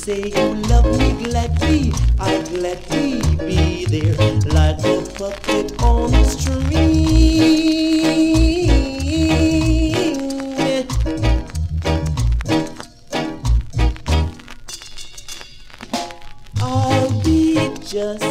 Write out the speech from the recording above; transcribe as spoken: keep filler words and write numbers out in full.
say you love me gladly, I'd gladly be there like a puppet on the string. I'll be just